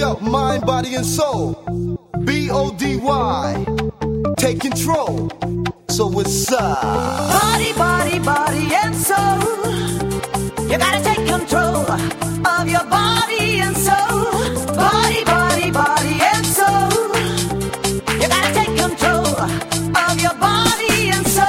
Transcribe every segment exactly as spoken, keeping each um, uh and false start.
Yo, mind, body, and soul. B O D Y. Take control. So what's up? Body, body, body, and soul. You gotta take control of your body and soul. Body, body, body, and soul. You gotta take control of your body and soul.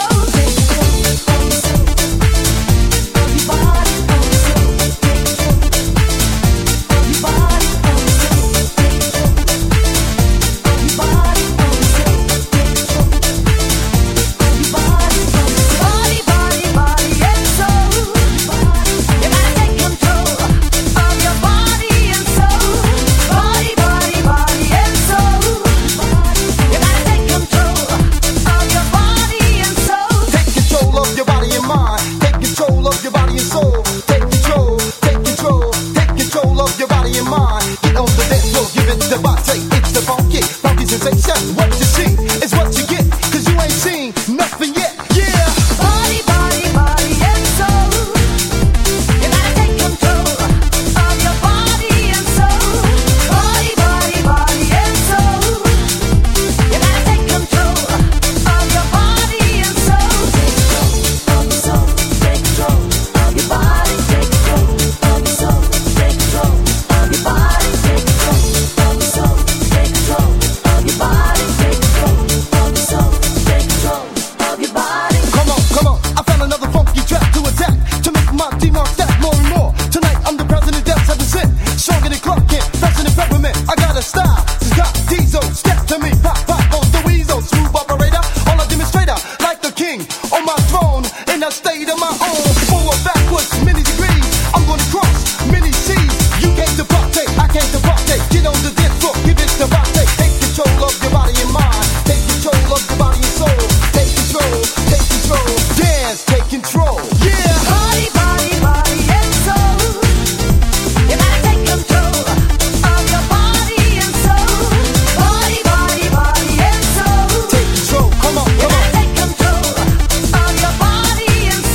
What you see is what you get, cause you ain't seen nothing yet. Yeah. Body, body, body, and soul. You gotta take control of your body and soul. Body, body, body, and soul. You gotta take control of your body and soul. Take control of your soul. Take control of your body. Take control of your soul. Take control of your body. Take control of your soul. Take control of your body. State of my own, forward, backwards, many degrees. I'm gonna cross many seas. You came to party, I came to party. Get on the dance floor, give it the party. Take control of your body and mind. Take control of your body and soul. Take control, take control. Dance, take control. Yeah. Body, body, body, and soul. You gotta take control of your body and soul. Body, body, body, and soul. Take control. Come on, come on. Take control of your body.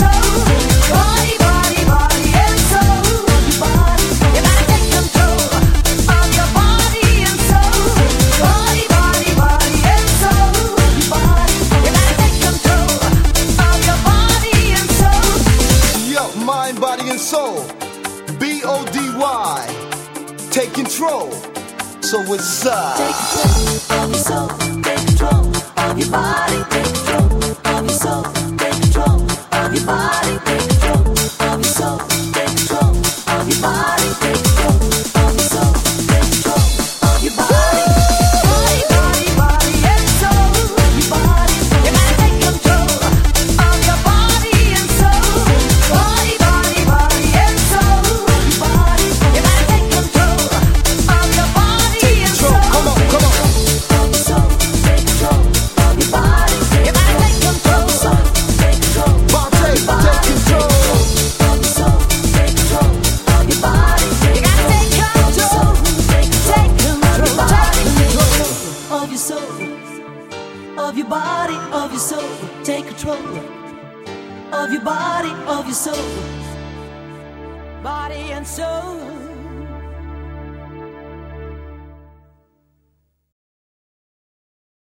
Body, body, body, and soul. You gotta take control of your body and soul. Body, body, body, and soul. You gotta take control of your body and soul. Yo, mind, body, and soul. B O D Y. Take control. So what's up? Take control of your soul. Take control of your body. Take control of your soul. Take control of your body. Take control of your soul. Take control of your body. Take control of your soul. Take control of your body. Body, body, body, and soul. Your body. You gotta take control of your body and soul. Body, body, body, and soul. Your body. You gotta take control of your body and soul. Come on, come on. Of your soul. Take control of your body. You gotta take control. Take control. Body, take control. Of your soul. Take control of your body. You gotta take control. Take control. Of your soul. Of your body. Of your soul. Take control of your body. Of your soul. Body and soul.